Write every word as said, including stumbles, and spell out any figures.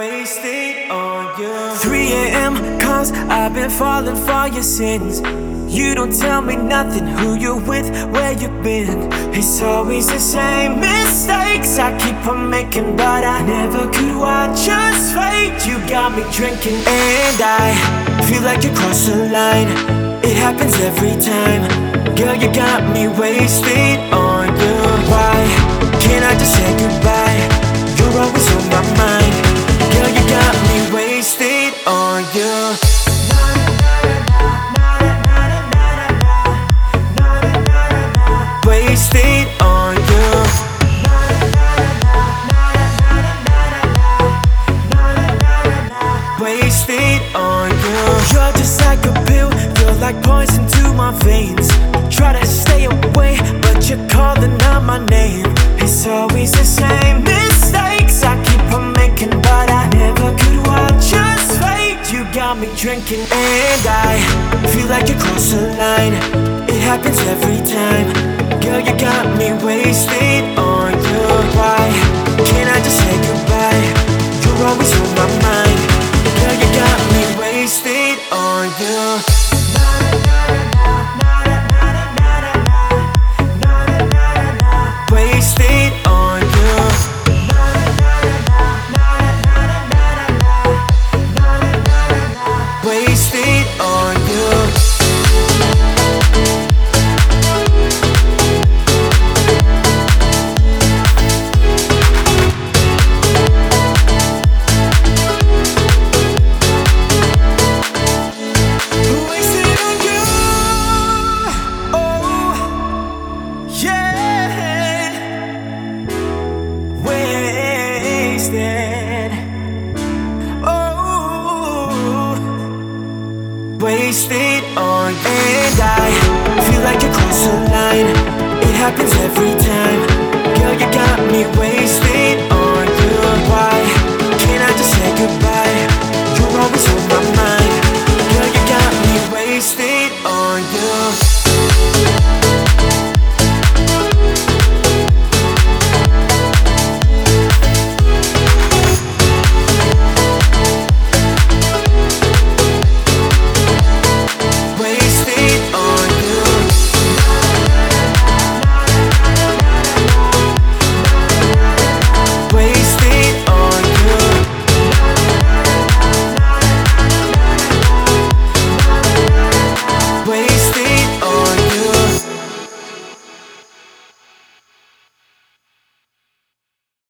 Wasted on you. three a m cause I've been falling for your sins. You don't tell me nothing, who you're with, where you've been. It's always the same mistakes I keep on making, but I never could watch us fade. You got me drinking and I feel like you crossed the line. It happens every time. Girl, you got me wasted on you. Why can't I just say goodbye? You're always on my mind. Girl, you got me wasted on you. Wasted on you. Wasted on you. You're just like a pill, you're like poison to my veins. Try to stay away, but you're calling out my name. It's always the same mistakes I keep on making, but I never could watch us fade. You got me drinking and I feel like you crossed the line. It happens every time. Girl, you got me wasted on you. Why can't I just say goodbye? You're always on my mind. Girl, you got me wasted on you. Wasted on you. Wasted on you. Wasted on you. And I feel like you crossed the line. It happens every time. Girl, you got me wasted